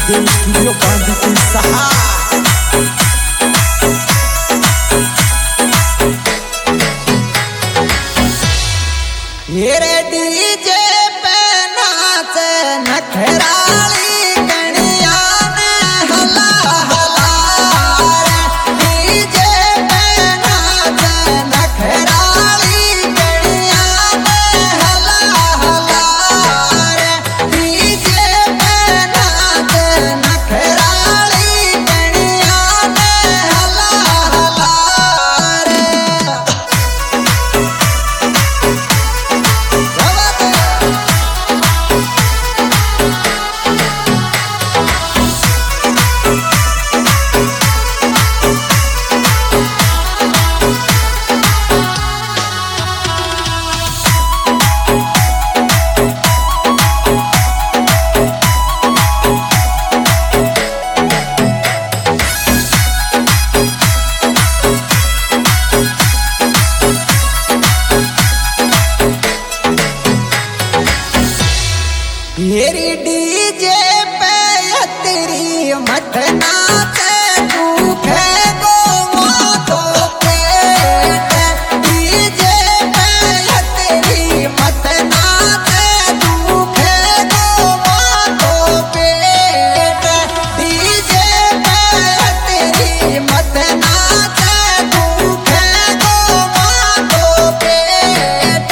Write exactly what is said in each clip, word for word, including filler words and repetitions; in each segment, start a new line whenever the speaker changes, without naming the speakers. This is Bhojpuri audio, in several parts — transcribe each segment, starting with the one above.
देव स्टूडियो बांध के सहा
ये डीजे पे नाच नखराली कणिया ने हला हला रे डीजे पे नाच नखराली कणिया ने हला हला रे डीजे पे नाच नखराली कणिया ने हला हला रे मेरी डीजे पे तेरी मत नाच भूखे गो मातो पेट डीजे पे तेरी मत नाच भूखे गो मातो पेट डीजे पे तेरी मत नाच भूखे गो मातो पेट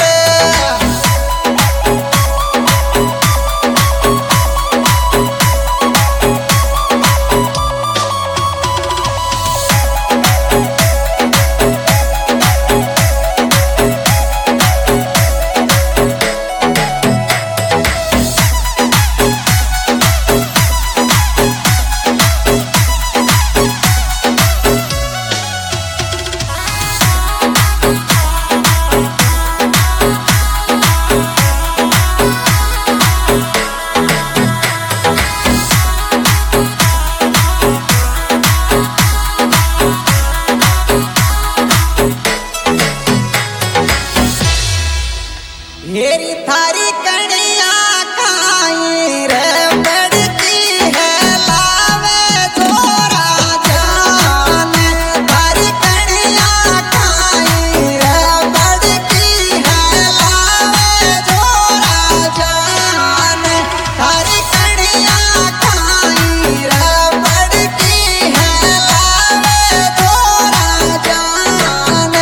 मेरी थारी कणिया खाई रे बड़ती है लावे जोरा जान थारी कणिया खाई रे बड़ती है लावे जोरा जान थारी कणिया खाई रे बड़ती है लावे जोरा जान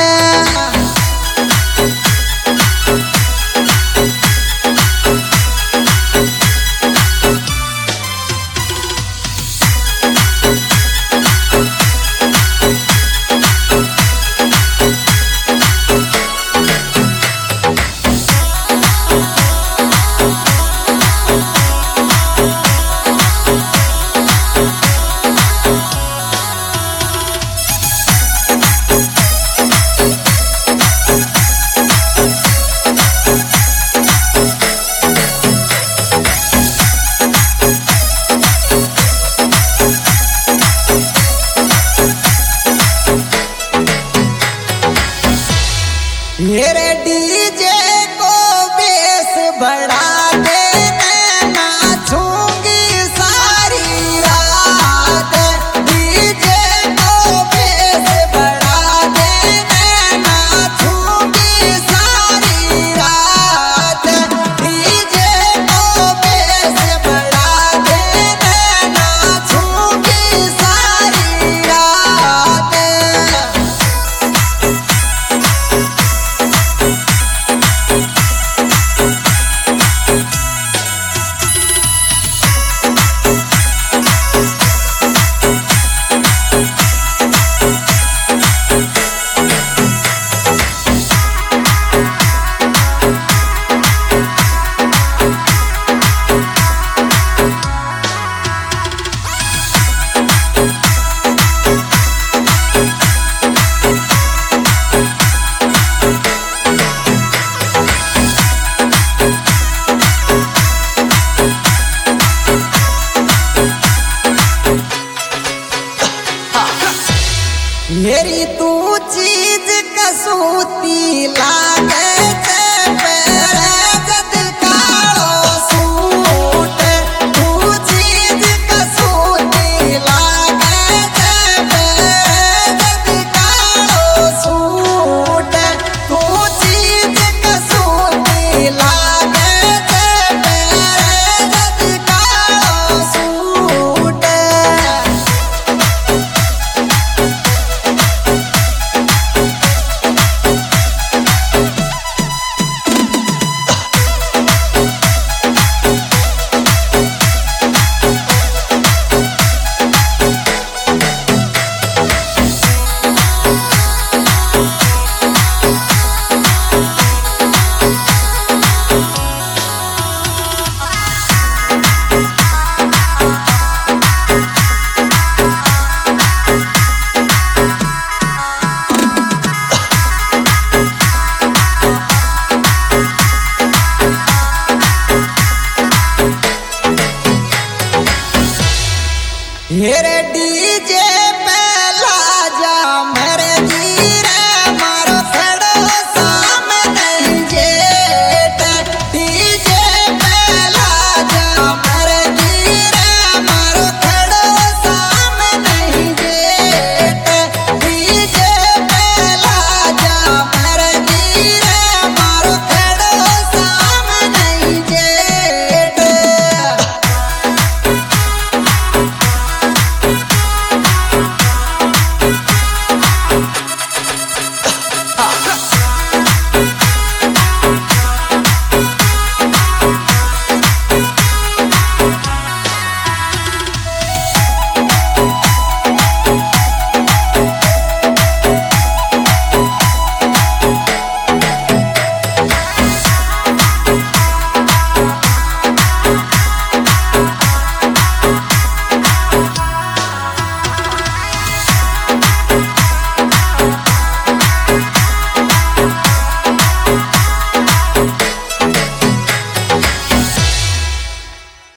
मेरे डीजे को बेस बढ़ा दे मैं नाचूंगी सारी रात डीजे को बेस बढ़ा दे मैं नाचूंगी सारी रात डीजे को बेस बढ़ा दे मैं नाचूंगी सारी रात मेरी तू चीज कसूती लागे से पैर